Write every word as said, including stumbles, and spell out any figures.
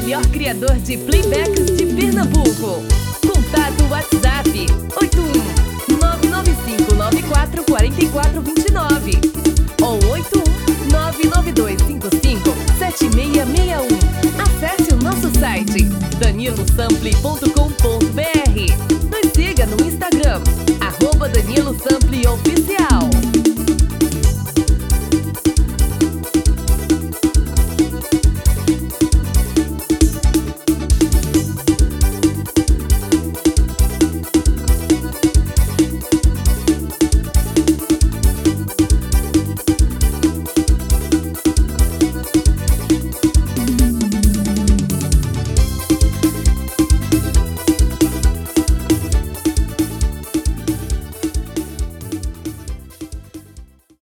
melhor criador de playbacks de Pernambuco. Contato WhatsApp oito um nove nove cinco nove quatro quatro quatro dois nove.